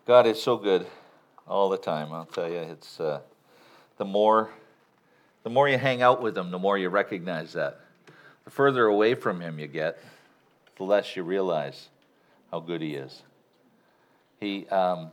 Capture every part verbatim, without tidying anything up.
God is so good all the time. I'll tell you, it's uh, the more the more you hang out with him, the more you recognize that. The further away from him you get, the less you realize how good he is. He um,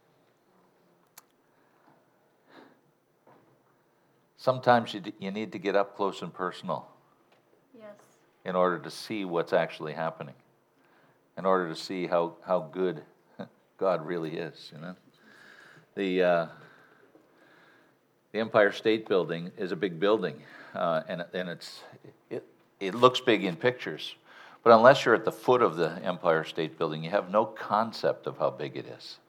sometimes you you need to get up close and personal. Yes. In order to see what's actually happening, in order to see how how good God really is, you know. The uh, the Empire State Building is a big building, uh, and and it's it it looks big in pictures, but unless you're at the foot of the Empire State Building, you have no concept of how big it is.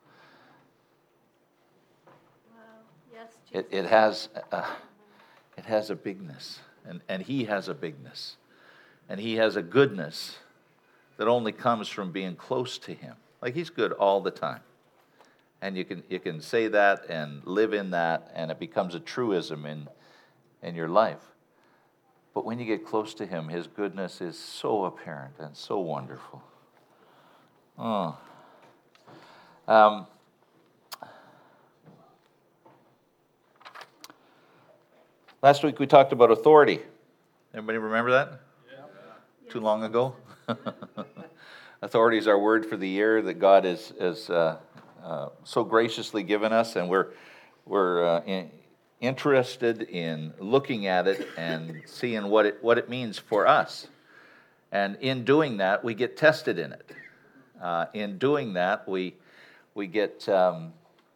Wow. Yes. It it has a, it has a bigness, and and He has a bigness, and He has a goodness that only comes from being close to Him. Like He's good all the time. And you can you can say that and live in that, and it becomes a truism in in your life. But when you get close to Him, His goodness is so apparent and so wonderful. Oh. Um, last week we talked about authority. Everybody remember that? Yeah. Too long ago? Authority is our word for the year that God is is uh, uh, so graciously given us, and we're we're uh, in, interested in looking at it and seeing what it what it means for us. And in doing that, we get tested in it. Uh, in doing that, we we get um,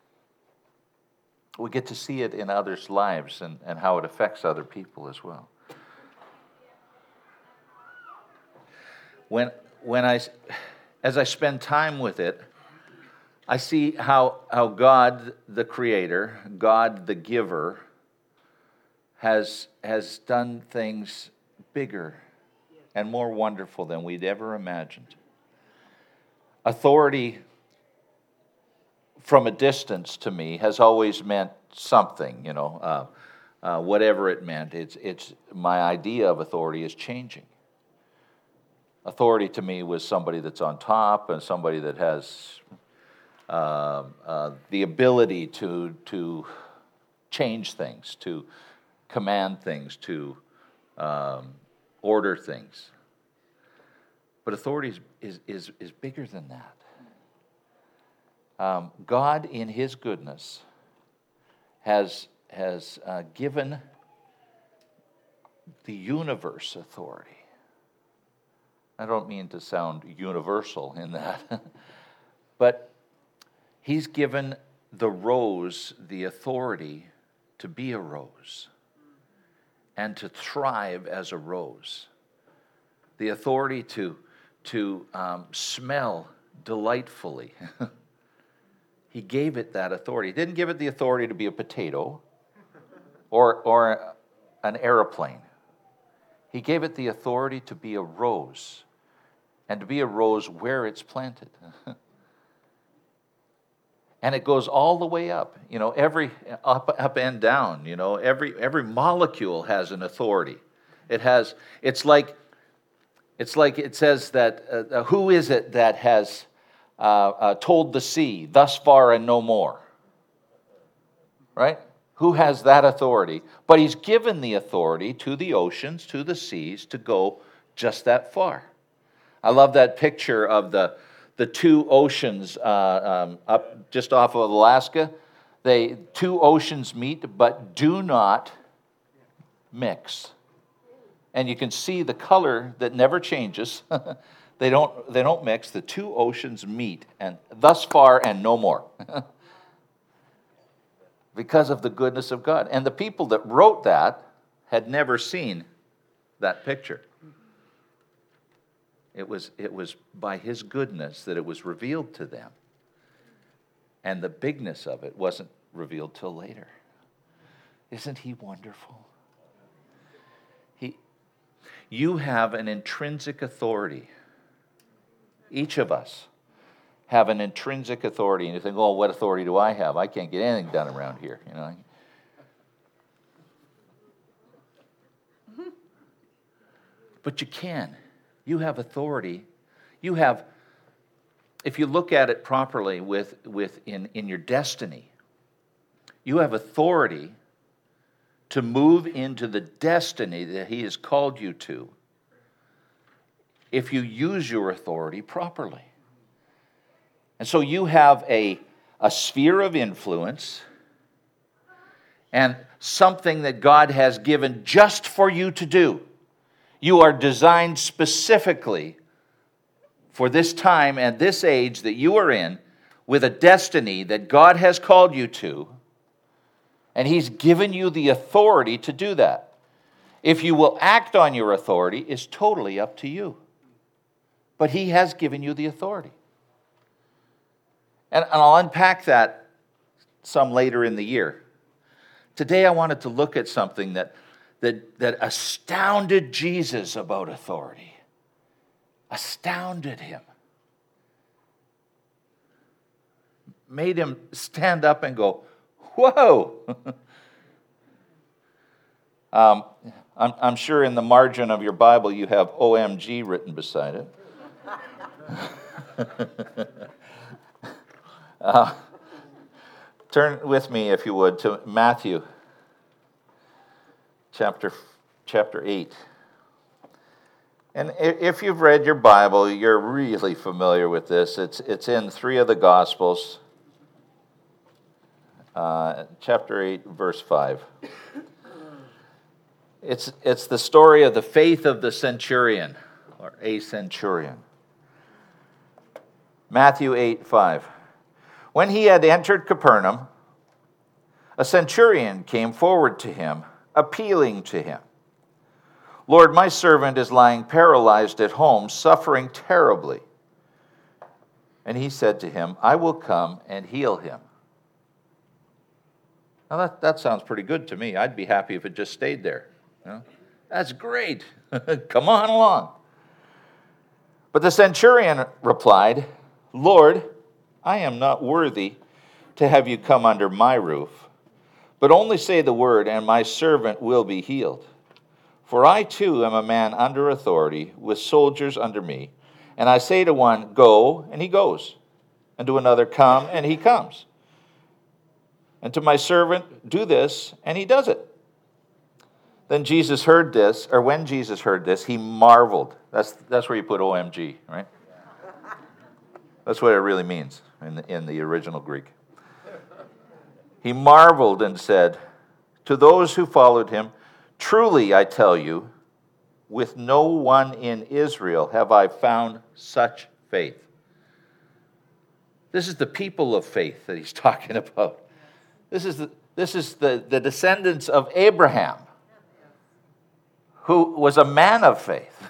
we get to see it in others' lives and, and how it affects other people as well. When when I as I spend time with it, I see how how God the Creator, God the Giver, has has done things bigger and more wonderful than we'd ever imagined. Authority from a distance to me has always meant something, you know, uh, uh, whatever it meant. It's it's my idea of authority is changing. Authority to me was somebody that's on top and somebody that has uh, uh, the ability to to change things, to command things, to um, order things. But authority is, is, is, is bigger than that. Um, God, in His goodness, has, has uh, given the universe authority. I don't mean to sound universal in that, but He's given the rose the authority to be a rose and to thrive as a rose. The authority to, to um, smell delightfully. He gave it that authority. He didn't give it the authority to be a potato or, or an airplane. He gave it the authority to be a rose, and to be a rose where it's planted. And it goes all the way up, you know, every up, up and down, you know, every every molecule has an authority. It has, it's like, it's like it says that, uh, who is it that has uh, uh, told the sea, thus far and no more? Right? Who has that authority? But He's given the authority to the oceans, to the seas, to go just that far. I love that picture of the the two oceans uh, um, up just off of Alaska. They two oceans meet, but do not mix. And you can see the color that never changes. they don't they don't mix. The two oceans meet, and thus far and no more. Because of the goodness of God. And the people that wrote that had never seen that picture. It was, it was by His goodness that it was revealed to them. And the bigness of it wasn't revealed till later. Isn't He wonderful? He, you have an intrinsic authority. Each of us have an intrinsic authority, and you think, "Oh, what authority do I have? I can't get anything done around here." You know. Mm-hmm. But you can. You have authority. You have if you look at it properly with, with in, in your destiny, you have authority to move into the destiny that he has called you to if you use your authority properly. And so you have a, a sphere of influence and something that God has given just for you to do. You are designed specifically for this time and this age that you are in, with a destiny that God has called you to, and he's given you the authority to do that. If you will act on your authority is totally up to you. But he has given you the authority. And, and I'll unpack that some later in the year. Today I wanted to look at something that, that, that astounded Jesus about authority. Astounded him. Made him stand up and go, whoa! um, I'm, I'm sure in the margin of your Bible you have O M G written beside it. uh, turn with me, if you would, to Matthew chapter, chapter eight. And if you've read your Bible, you're really familiar with this. It's, it's in three of the Gospels. Uh, chapter eight, verse five. It's, it's the story of the faith of the centurion, or a centurion. Matthew eight, five. When he had entered Capernaum, a centurion came forward to him, appealing to him. Lord, my servant is lying paralyzed at home, suffering terribly. And he said to him, I will come and heal him. Now that, that sounds pretty good to me. I'd be happy if it just stayed there. You know? That's great. Come on along. But the centurion replied, Lord, I am not worthy to have you come under my roof, but only say the word, and my servant will be healed. For I too am a man under authority, with soldiers under me. And I say to one, go, and he goes. And to another, come, and he comes. And to my servant, do this, and he does it. Then Jesus heard this, or when Jesus heard this, he marveled. That's, that's where you put O M G, right? That's what it really means in the, in the original Greek. He marveled and said, to those who followed him, truly, I tell you, with no one in Israel have I found such faith. This is the people of faith that he's talking about. This is the, this is the, the descendants of Abraham, who was a man of faith.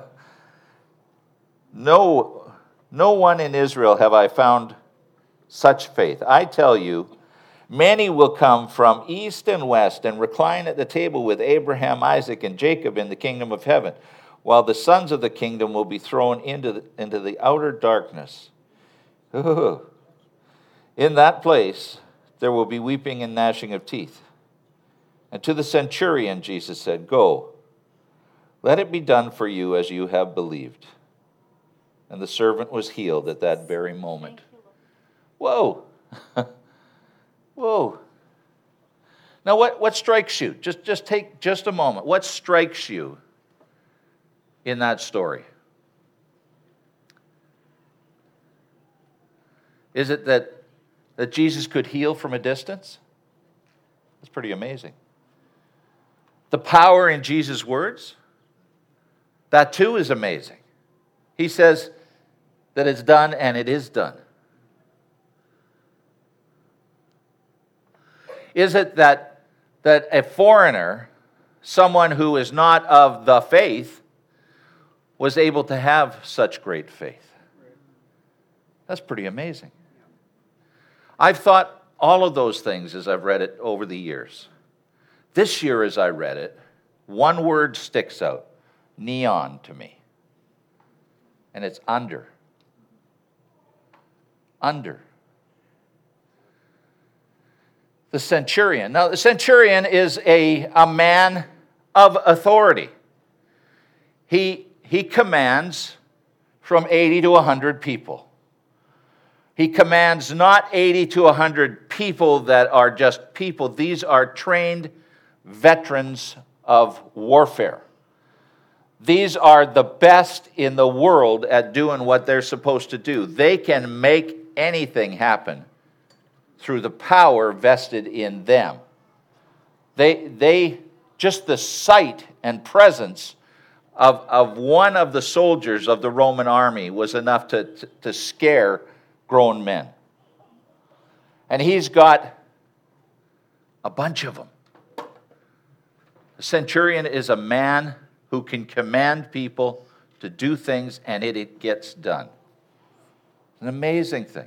no, no one in Israel have I found such faith. I tell you, many will come from east and west and recline at the table with Abraham, Isaac, and Jacob in the kingdom of heaven, while the sons of the kingdom will be thrown into the, into the outer darkness. Ooh. In that place, there will be weeping and gnashing of teeth. And to the centurion, Jesus said, go, let it be done for you as you have believed. And the servant was healed at that very moment. Whoa. Whoa. Now, what, what strikes you? Just, just take just a moment. What strikes you in that story? Is it that, that Jesus could heal from a distance? That's pretty amazing. The power in Jesus' words? That too is amazing. He says that it's done, and it is done. Is it that, that a foreigner, someone who is not of the faith, was able to have such great faith? That's pretty amazing. I've thought all of those things as I've read it over the years. This year as I read it, one word sticks out, neon to me. And it's under. Under. The centurion. Now, the centurion is a, a man of authority. He, he commands from eighty to one hundred people. He commands not eighty to one hundred people that are just people. These are trained veterans of warfare. These are the best in the world at doing what they're supposed to do. They can make anything happen through the power vested in them. They, they just the sight and presence of, of one of the soldiers of the Roman army was enough to, to, to scare grown men. And he's got a bunch of them. A centurion is a man who can command people to do things, and it, it gets done. An amazing thing.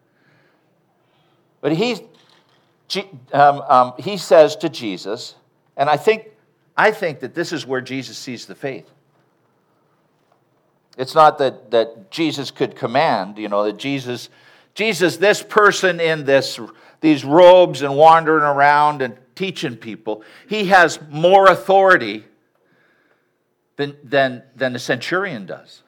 But he, um, um, he says to Jesus, and I think, I think that this is where Jesus sees the faith. It's not that, that Jesus could command, you know, that Jesus, Jesus, this person in this, these robes and wandering around and teaching people, he has more authority than, than, than the centurion does.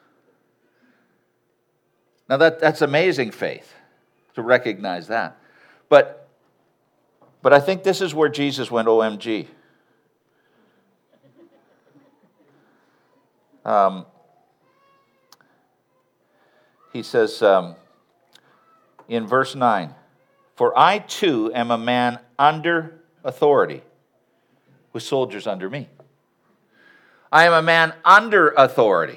Now that, that's amazing faith to recognize that. But, but I think this is where Jesus went O M G. Um, he says um, in verse nine, "For I too am a man under authority, with soldiers under me." I am a man under authority.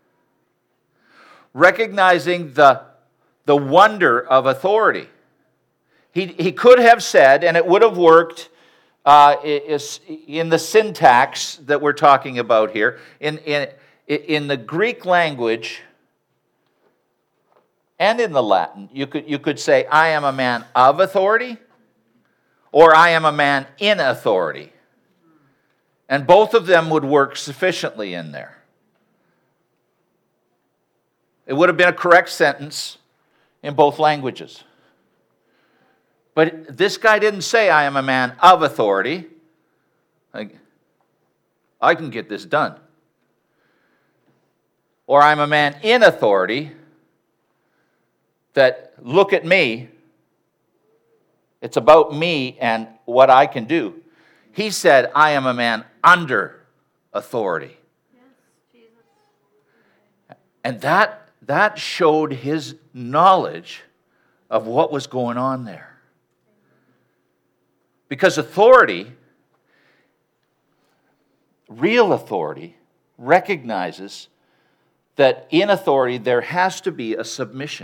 Recognizing the, the wonder of authority. He, he could have said, and it would have worked uh, in the syntax that we're talking about here, in, in, in the Greek language and in the Latin, you could, you could say, I am a man of authority, or I am a man in authority. And both of them would work sufficiently in there. It would have been a correct sentence in both languages. But this guy didn't say, I am a man of authority. Like, I can get this done. Or I'm a man in authority that, look at me. It's about me and what I can do. He said, I am a man under authority. Yes, Jesus. And that, that showed his knowledge of what was going on there. Because authority, real authority, recognizes that in authority there has to be a submission.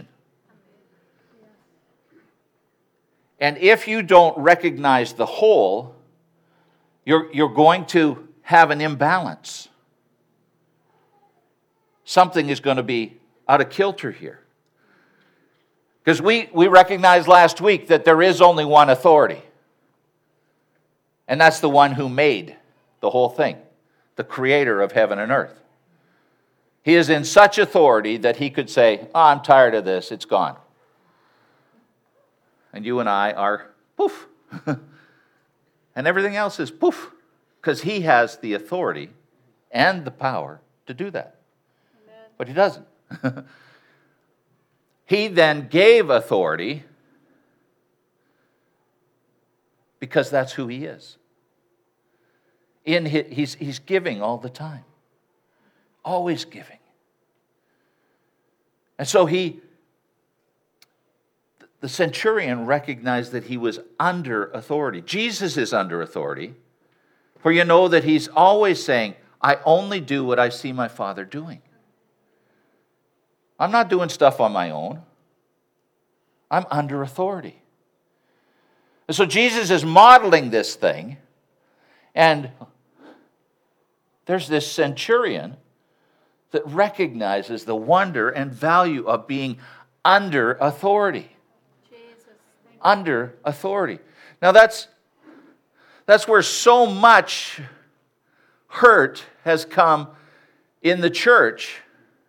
And if you don't recognize the whole, you're, you're going to have an imbalance. Something is going to be out of kilter here. Because we, we recognized last week that there is only one authority. And that's the one who made the whole thing, the creator of heaven and earth. He is in such authority that he could say, oh, I'm tired of this, it's gone. And you and I are poof. And everything else is poof. Because he has the authority and the power to do that. Amen. But he doesn't. He then gave authority because that's who he is. In his, he's, he's giving all the time. Always giving. And so he, the centurion recognized that he was under authority. Jesus is under authority. For you know that he's always saying, I only do what I see my Father doing. I'm not doing stuff on my own. I'm under authority. And so Jesus is modeling this thing, and there's this centurion that recognizes the wonder and value of being under authority. Jesus, thank you. Under authority. Now that's that's where so much hurt has come in the church,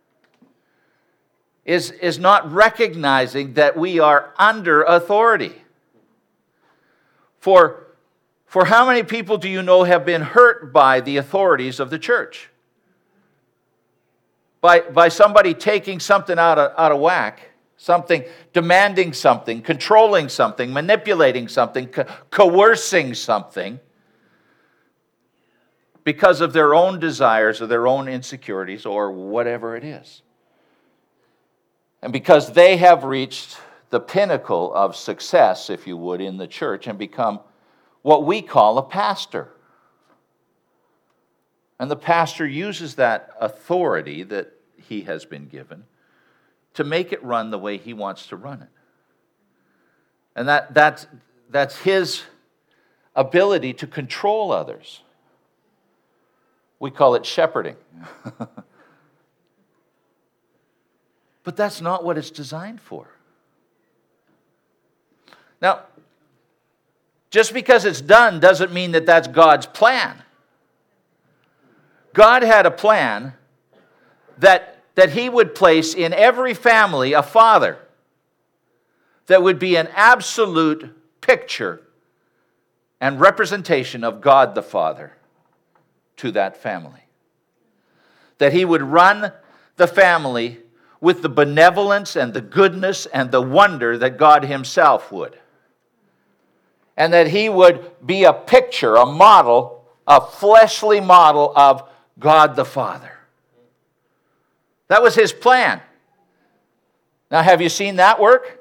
is, is not recognizing that we are under authority. For, for how many people do you know have been hurt by the authorities of the church? By, by somebody taking something out of, out of whack something, demanding something, controlling something, manipulating something, co- coercing something because of their own desires or their own insecurities or whatever it is. And because they have reached the pinnacle of success, if you would, in the church and become what we call a pastor. And the pastor uses that authority that he has been given to make it run the way he wants to run it. And that, that's, that's his ability to control others. We call it shepherding. But that's not what it's designed for. Now, just because it's done doesn't mean that that's God's plan. God had a plan that, that he would place in every family a father that would be an absolute picture and representation of God the Father to that family. That he would run the family with the benevolence and the goodness and the wonder that God himself would. And that he would be a picture, a model, a fleshly model of God the Father. That was his plan. Now, have you seen that work?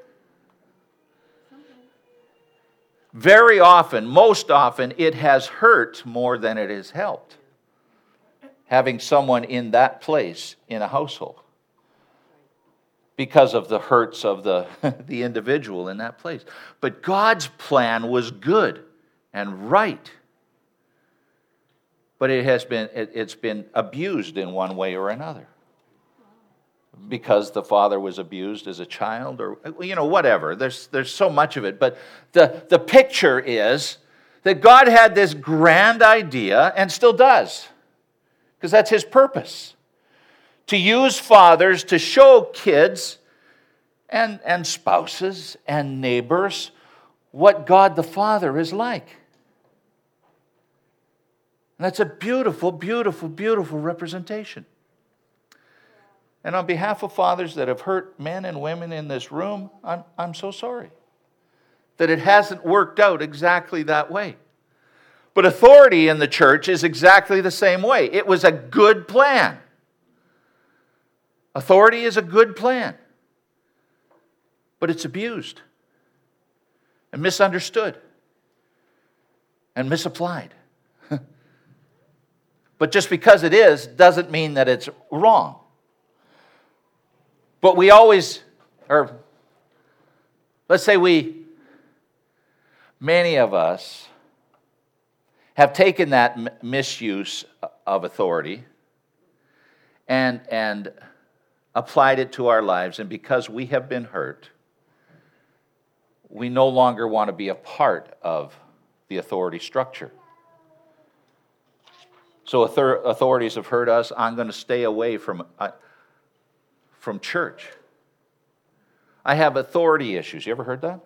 Very often, most often, it has hurt more than it has helped. Having someone in that place in a household. Because of the hurts of the, the individual in that place. But God's plan was good and right. But it has been, it, it's been abused in one way or another. Because the father was abused as a child, or, you know, whatever. There's, there's so much of it. But the, the picture is that God had this grand idea, and still does. Because that's his purpose. To use fathers to show kids and, and spouses and neighbors what God the Father is like. And that's a beautiful, beautiful, beautiful representation. And on behalf of fathers that have hurt men and women in this room, I'm, I'm so sorry that it hasn't worked out exactly that way. But authority in the church is exactly the same way. It was a good plan. Authority is a good plan, but it's abused and misunderstood and misapplied. But just because it is doesn't mean that it's wrong. But we always, or let's say we, many of us have taken that m- misuse of authority and and applied it to our lives, and because we have been hurt, we no longer want to be a part of the authority structure. So author- authorities have hurt us. I'm going to stay away from, uh, from church. I have authority issues. You ever heard that?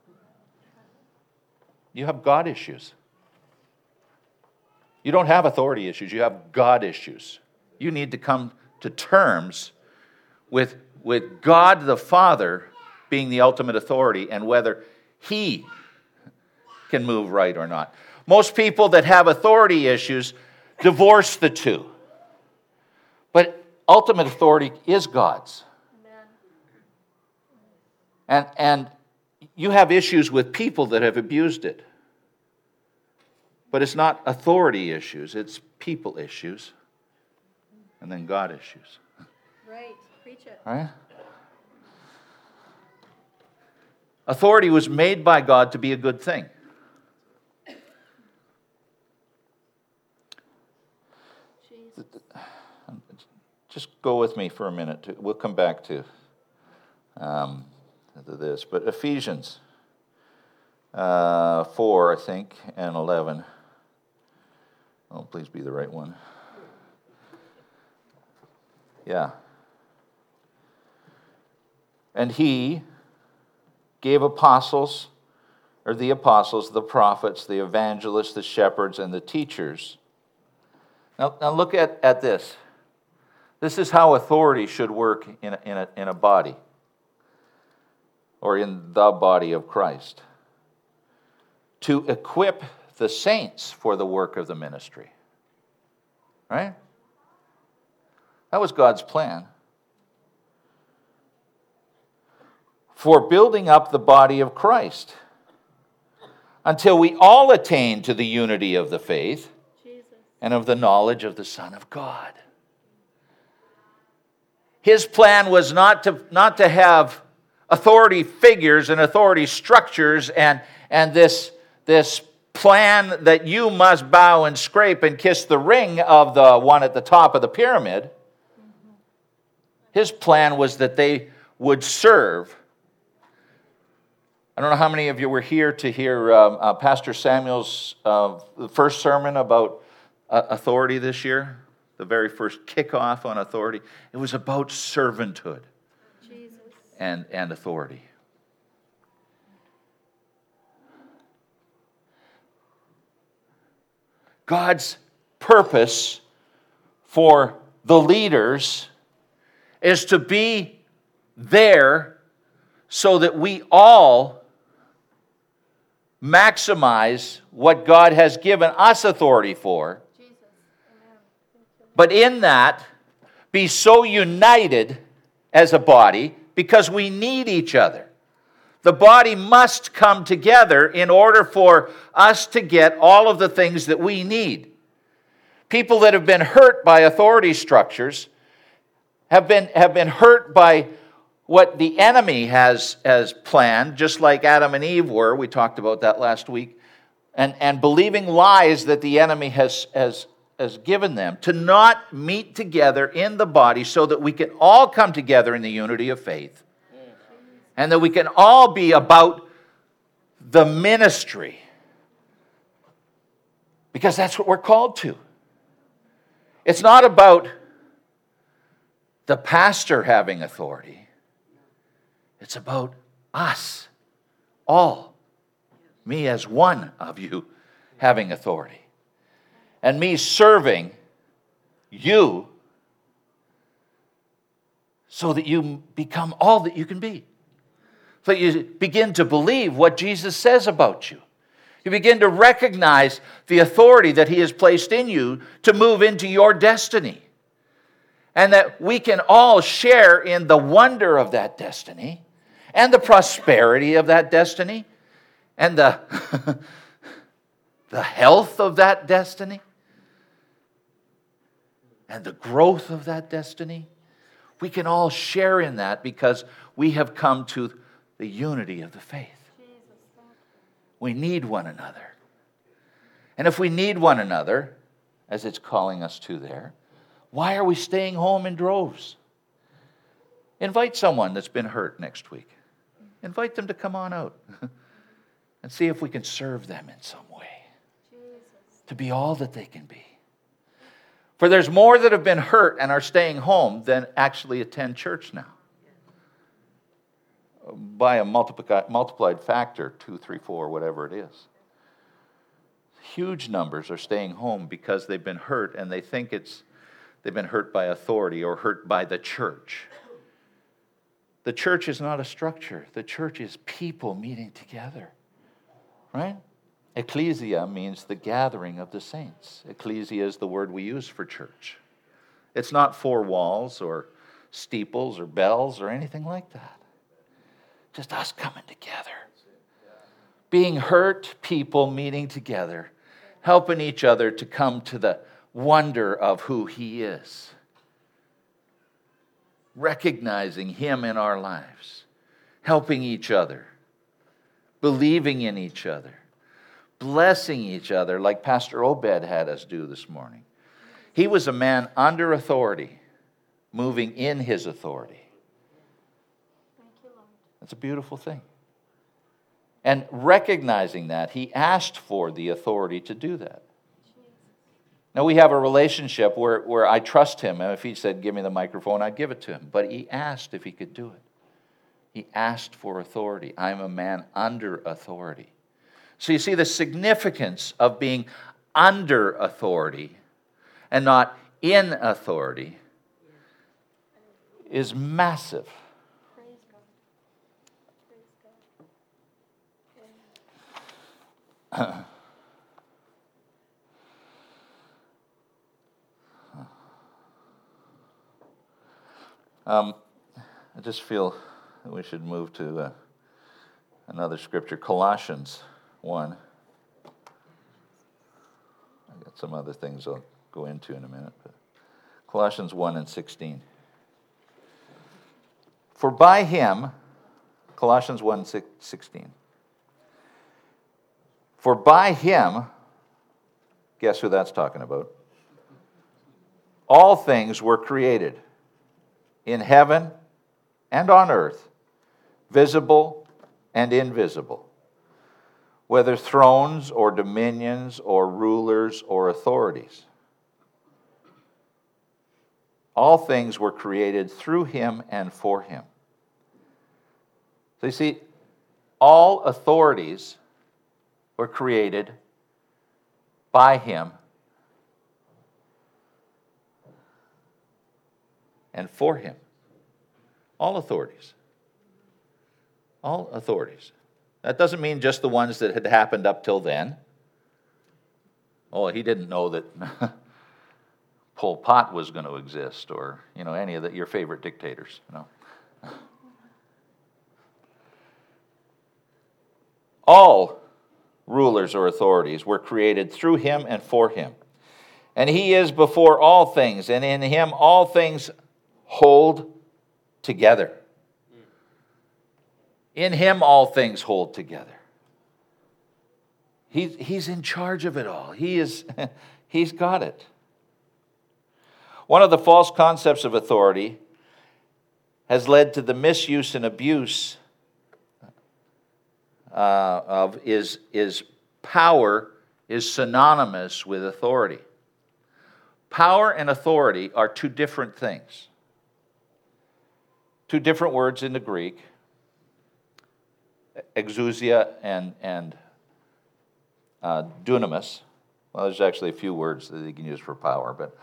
You have God issues. You don't have authority issues. You have God issues. You need to come to terms with, with God the Father being the ultimate authority and whether he can move right or not. Most people that have authority issues divorce the two. But ultimate authority is God's. Amen. And, and you have issues with people that have abused it. But it's not authority issues, it's people issues. And then God issues. Right. Preach it. All right? Authority was made by God to be a good thing. Jesus. Just go with me for a minute. To, we'll come back to, um, to this. But Ephesians uh, four, I think, and eleven. Oh, please be the right one. Yeah. And he gave apostles, or the apostles, the prophets, the evangelists, the shepherds, and the teachers. Now, now look at, at this. This is how authority should work in a, in a, in a body. or in the body of Christ, to equip the saints for the work of the ministry. Right? That was God's plan. For building up the body of Christ, until we all attain to the unity of the faith Jesus. and of the knowledge of the Son of God. His plan was not to, not to have authority figures and authority structures and, and this, this plan that you must bow and scrape and kiss the ring of the one at the top of the pyramid. His plan was that they would serve. I don't know how many of you were here to hear um, uh, Pastor Samuel's uh, first sermon about uh, authority this year, the very first kickoff on authority. It was about servanthood Jesus. and, and authority. God's purpose for the leaders is to be there so that we all maximize what God has given us authority for. Jesus. Amen. Thank you. But in that, be so united as a body because we need each other. The body must come together in order for us to get all of the things that we need. People that have been hurt by authority structures have been, have been hurt by what the enemy has, has planned, just like Adam and Eve were. We talked about that last week. And, and believing lies that the enemy has, has, has given them to not meet together in the body so that we can all come together in the unity of faith. And that we can all be about the ministry. Because that's what we're called to. It's not about the pastor having authority. It's about us, all, me as one of you having authority. And me serving you so that you become all that you can be. So you begin to believe what Jesus says about you. You begin to recognize the authority that He has placed in you to move into your destiny. And that we can all share in the wonder of that destiny and the prosperity of that destiny and the, the health of that destiny and the growth of that destiny. We can all share in that because we have come to the unity of the faith. We need one another. And if we need one another, as it's calling us to there, why are we staying home in droves? Invite someone that's been hurt next week. Invite them to come on out and see if we can serve them in some way. Jesus. To be all that they can be. For there's more that have been hurt and are staying home than actually attend church now. By a multiplied, multiplied factor, two, three, four, whatever it is. Huge numbers are staying home because they've been hurt and they think it's they've been hurt by authority or hurt by the church. The church is not a structure. The church is people meeting together. Right? Ecclesia means the gathering of the saints. Ecclesia is the word we use for church. It's not four walls or steeples or bells or anything like that. Just us coming together. Being hurt people meeting together. Helping each other to come to the wonder of who He is. Recognizing Him in our lives. Helping each other. Believing in each other. Blessing each other like Pastor Obed had us do this morning. He was a man under authority. Moving in his authority. That's a beautiful thing. And recognizing that, he asked for the authority to do that. Now, we have a relationship where, where I trust him. And if he said, give me the microphone, I'd give it to him. But he asked if he could do it. He asked for authority. I'm a man under authority. So you see the significance of being under authority and not in authority is massive. um, I just feel that we should move to uh, another scripture, Colossians one. I've got some other things I'll go into in a minute. But Colossians one and sixteen. For by him, Colossians one sixteen. For by him, guess who that's talking about? All things were created in heaven and on earth, visible and invisible, whether thrones or dominions or rulers or authorities. All things were created through him and for him. So you see, all authorities were created by him and for him. All authorities. All authorities. That doesn't mean just the ones that had happened up till then. Oh, he didn't know that Pol Pot was going to exist, or, you know, any of the, your favorite dictators, you know. All rulers or authorities were created through him and for him. And he is before all things, and in him all things hold together. In him all things hold together. He, he's in charge of it all. He is, he's got it. One of the false concepts of authority has led to the misuse and abuse uh, of is, is power is synonymous with authority. Power and authority are two different things. Two different words in the Greek, exousia and, and uh, dunamis. Well, there's actually a few words that you can use for power, but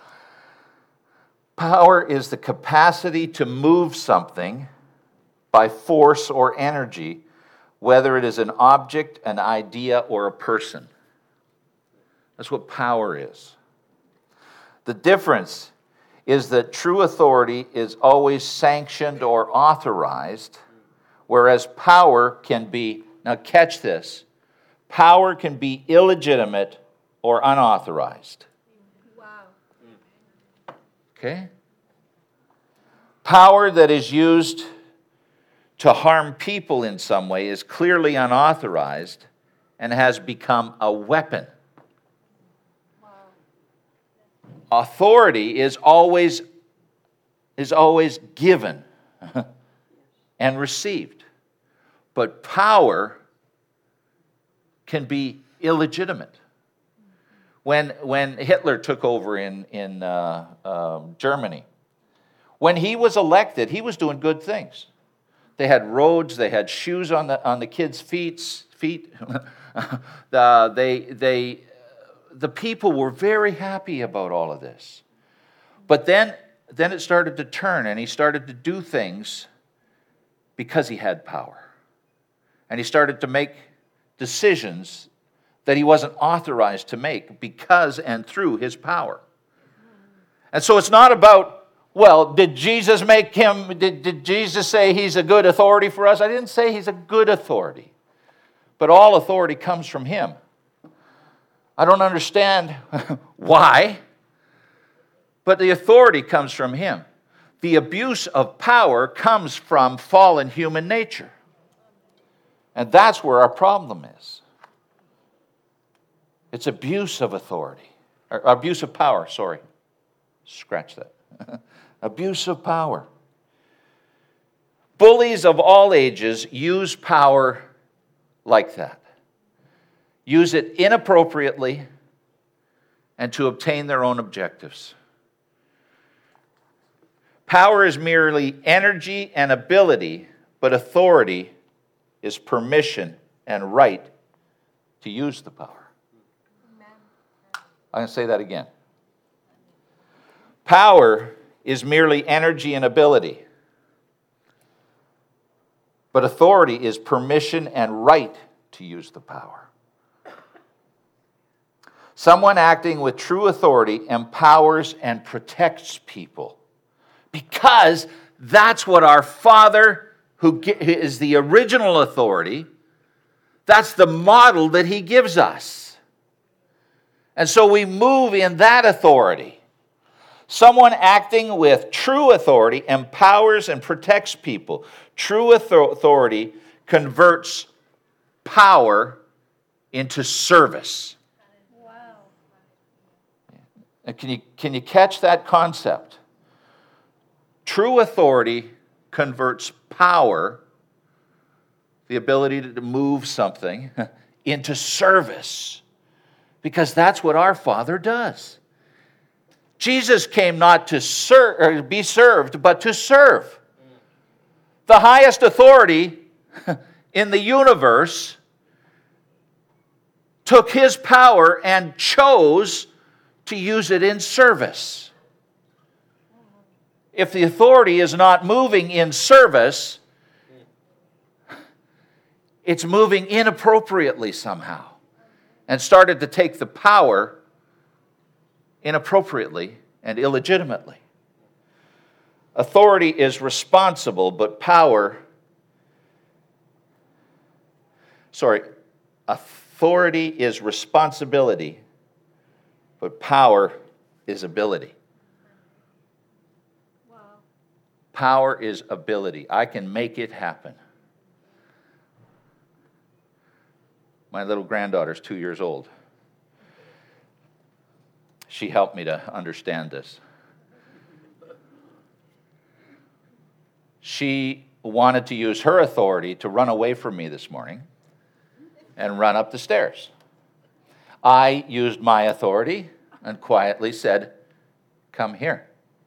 power is the capacity to move something by force or energy, whether it is an object, an idea, or a person. That's what power is. The difference is that true authority is always sanctioned or authorized, whereas power can be, now catch this, power can be illegitimate or unauthorized. Wow. Okay? Power that is used to harm people in some way is clearly unauthorized and has become a weapon. Wow. Authority is always, is always given and received. But power can be illegitimate. When, when Hitler took over in, in uh, um, Germany, when he was elected, he was doing good things. They had roads, they had shoes on the, on the kids' feet. feet. the, they, they, the people were very happy about all of this. But then, then it started to turn, and he started to do things because he had power. And he started to make decisions that he wasn't authorized to make because and through his power. And so it's not about, well, did Jesus make him, did, did Jesus say he's a good authority for us? I didn't say he's a good authority. But all authority comes from him. I don't understand why, but the authority comes from him. The abuse of power comes from fallen human nature. And that's where our problem is. It's abuse of authority. Or abuse of power, sorry. Scratch that. Abuse of power. Bullies of all ages use power like that. Use it inappropriately and to obtain their own objectives. Power is merely energy and ability, but authority is permission and right to use the power. Amen. I'm going to say that again. Power is merely energy and ability, but authority is permission and right to use the power. Someone acting with true authority empowers and protects people. Because that's what our Father, who is the original authority, that's the model that He gives us. And so we move in that authority. Someone acting with true authority empowers and protects people. True authority converts power into service. Wow. And can you, can you catch that concept? True authority converts power, the ability to move something, into service. Because that's what our Father does. Jesus came not to serve or be served, but to serve. The highest authority in the universe took His power and chose to use it in service. If the authority is not moving in service, it's moving inappropriately somehow, and started to take the power inappropriately and illegitimately. Authority is responsible, but power, sorry, authority is responsibility, but power is ability. Wow. Power is ability. I can make it happen. My little granddaughter's two years old. She helped me to understand this. She wanted to use her authority to run away from me this morning and run up the stairs. I used my authority and quietly said, "Come here.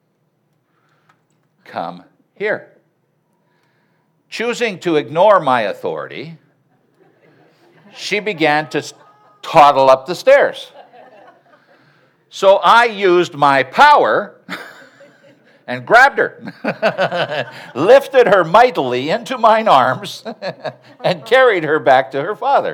Come here." Choosing to ignore my authority, she began to toddle up the stairs. So I used my power and grabbed her, lifted her mightily into mine arms, and carried her back to her father.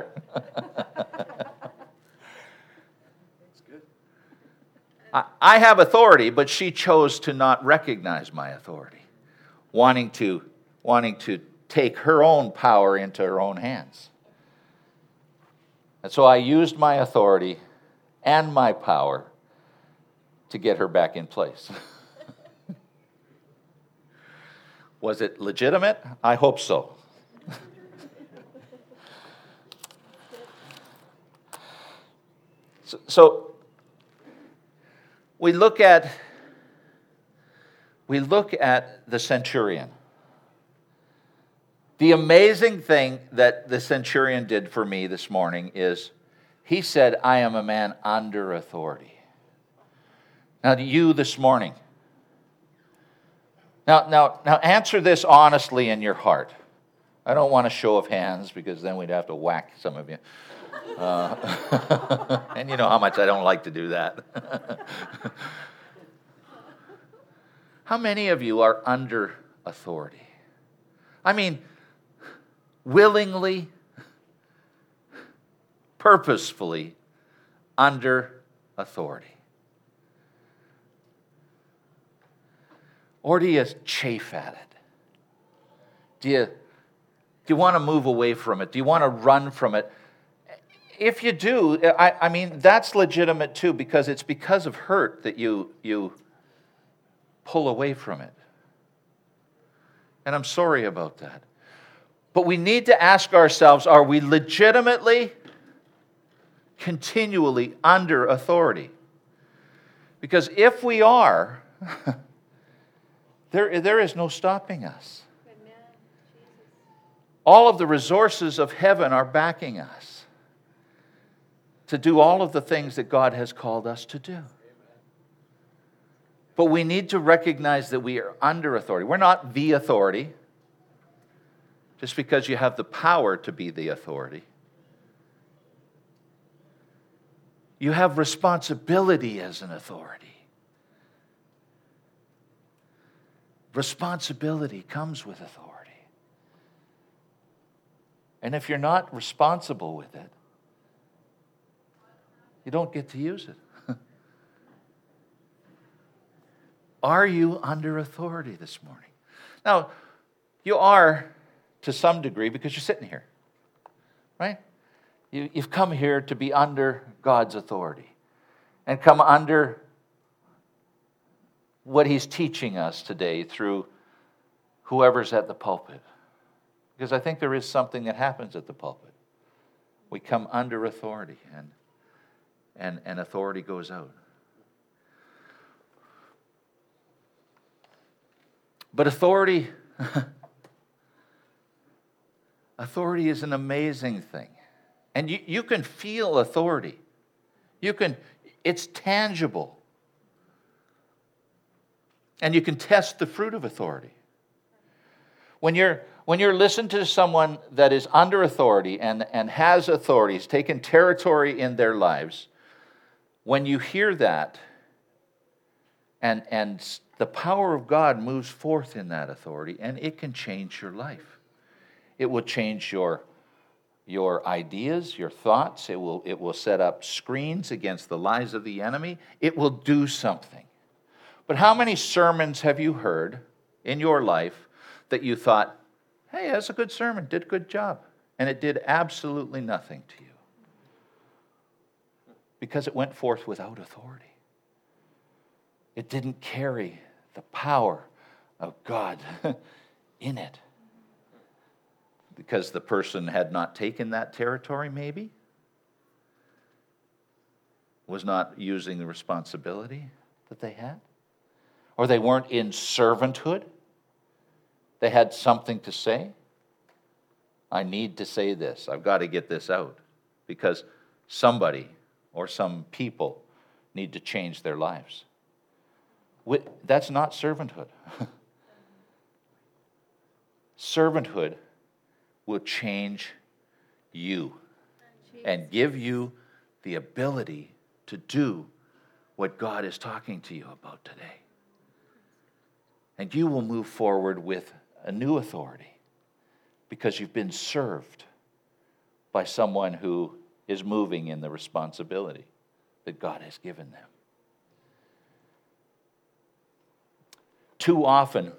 I, I have authority, but she chose to not recognize my authority, wanting to, wanting to take her own power into her own hands. And so I used my authority and my power to get her back in place. Was it legitimate? I hope so. so. So we look at we look at the centurion. The amazing thing that the centurion did for me this morning is he said, "I am a man under authority." Now, to you this morning, now, now, now answer this honestly in your heart. I don't want a show of hands because then we'd have to whack some of you. Uh, and you know how much I don't like to do that. How many of you are under authority? I mean, willingly, purposefully under authority. Or do you chafe at it? Do you, do you want to move away from it? Do you want to run from it? If you do, I, I mean, that's legitimate too, because it's because of hurt that you, you pull away from it. And I'm sorry about that. But we need to ask ourselves, are we legitimately, continually under authority? Because if we are, there, there is no stopping us. Amen. All of the resources of heaven are backing us to do all of the things that God has called us to do. But we need to recognize that we are under authority. We're not the authority, just because you have the power to be the authority. You have responsibility as an authority. Responsibility comes with authority. And if you're not responsible with it, you don't get to use it. Are you under authority this morning? Now, you are to some degree because you're sitting here, right? You, you've come here to be under God's authority and come under what He's teaching us today through whoever's at the pulpit. Because I think there is something that happens at the pulpit. We come under authority, and, and, and authority goes out. But authority, authority is an amazing thing. And you, you can feel authority. You can, it's tangible. And you can test the fruit of authority. When you're when you're listening to someone that is under authority and, and has authority, has taken territory in their lives, when you hear that and, and the power of God moves forth in that authority, and it can change your life. It will change your, your ideas, your thoughts. It will, it will set up screens against the lies of the enemy. It will do something. But how many sermons have you heard in your life that you thought, hey, that's a good sermon, did a good job, and it did absolutely nothing to you? Because it went forth without authority. It didn't carry the power of God in it. Because the person had not taken that territory, maybe, was not using the responsibility that they had, or they weren't in servanthood. They had something to say. I need to say this. I've got to get this out because somebody or some people need to change their lives. That's not servanthood. Servanthood will change you and give you the ability to do what God is talking to you about today. And you will move forward with a new authority because you've been served by someone who is moving in the responsibility that God has given them. Too often,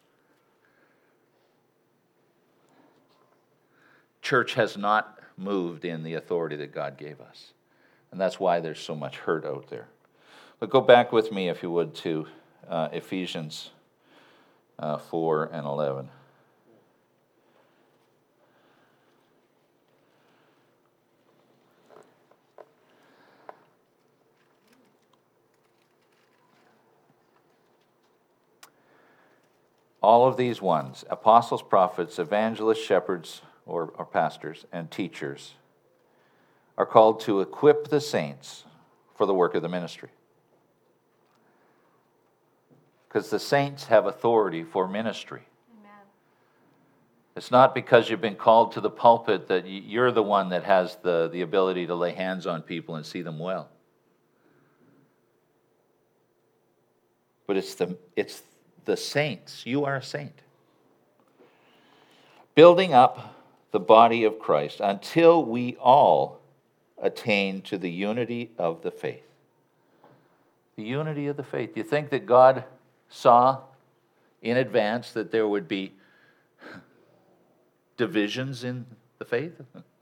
church has not moved in the authority that God gave us. And that's why there's so much hurt out there. But go back with me, if you would, to uh, Ephesians uh, four and eleven. All of these ones, apostles, prophets, evangelists, shepherds, or, or pastors, and teachers, are called to equip the saints for the work of the ministry. Because the saints have authority for ministry. Amen. It's not because you've been called to the pulpit that you're the one that has the, the ability to lay hands on people and see them well. But it's the it's the saints. You are a saint. Building up the body of Christ until we all attain to the unity of the faith. The unity of the faith. Do you think that God saw in advance that there would be divisions in the faith?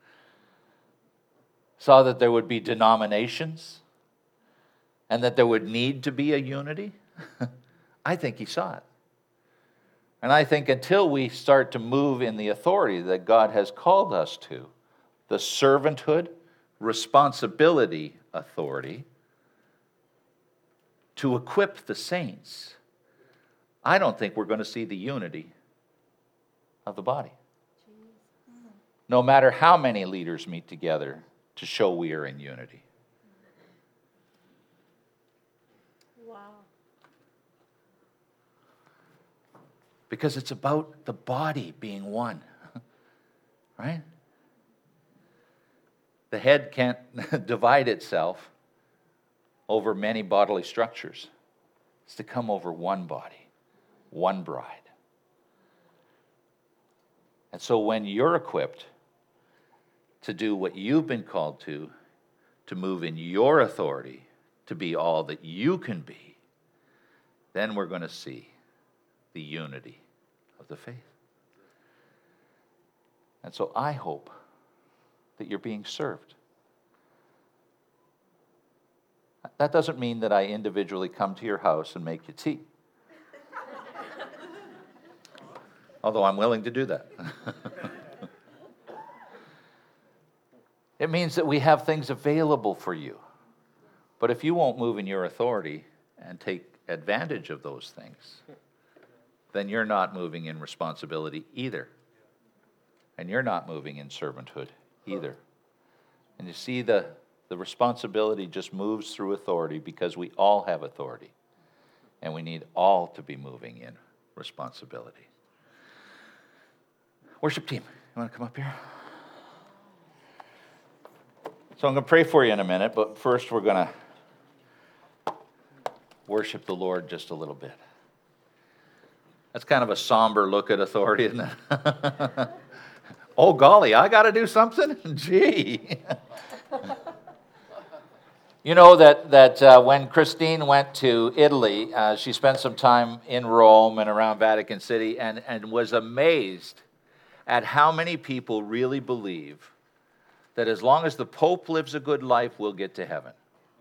Saw that there would be denominations and that there would need to be a unity? I think he saw it. And I think until we start to move in the authority that God has called us to, the servanthood, responsibility, authority, to equip the saints, I don't think we're going to see the unity of the body. No matter how many leaders meet together to show we are in unity. Wow. Because it's about the body being one, right? The head can't divide itself over many bodily structures. It's to come over one body, one bride. And so when you're equipped to do what you've been called to, to move in your authority to be all that you can be, then we're going to see the unity of the faith. And so I hope that you're being served. That doesn't mean that I individually come to your house and make you tea. Although I'm willing to do that. It means that we have things available for you. But if you won't move in your authority and take advantage of those things, then you're not moving in responsibility either. And you're not moving in servanthood either. And you see, the, the responsibility just moves through authority because we all have authority. And we need all to be moving in responsibility. Worship team, you want to come up here? So I'm going to pray for you in a minute, but first we're going to worship the Lord just a little bit. That's kind of a somber look at authority, isn't it? Oh, golly, I got to do something? Gee. You know that, that uh, when Christine went to Italy, uh, she spent some time in Rome and around Vatican City and, and was amazed at how many people really believe that as long as the Pope lives a good life, we'll get to heaven.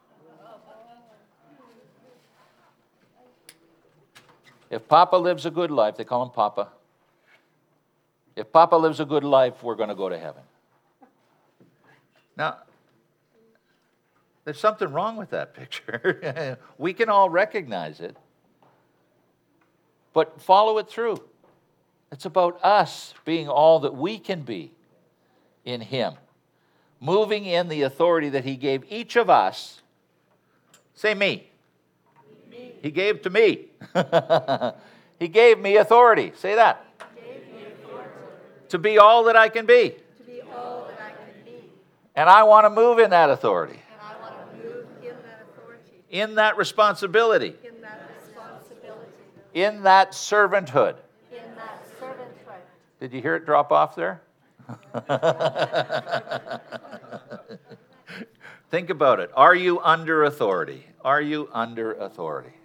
If Papa lives a good life, they call him Papa. If Papa lives a good life, we're going to go to heaven. Now, there's something wrong with that picture. We can all recognize it. But follow it through. It's about us being all that we can be in Him. Moving in the authority that He gave each of us. Say me. Me. He gave to me. He gave me authority. Say that. To be all that I can be. To be all that I can be. And I want to move in that authority. And I want to move in that authority. In that responsibility. In that responsibility. In that servanthood. In that servanthood. Did you hear it drop off there? Think about it. Are you under authority? Are you under authority?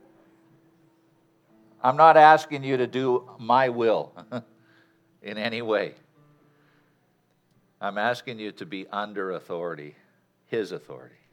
I'm not asking you to do my will in any way. I'm asking you to be under authority, His authority.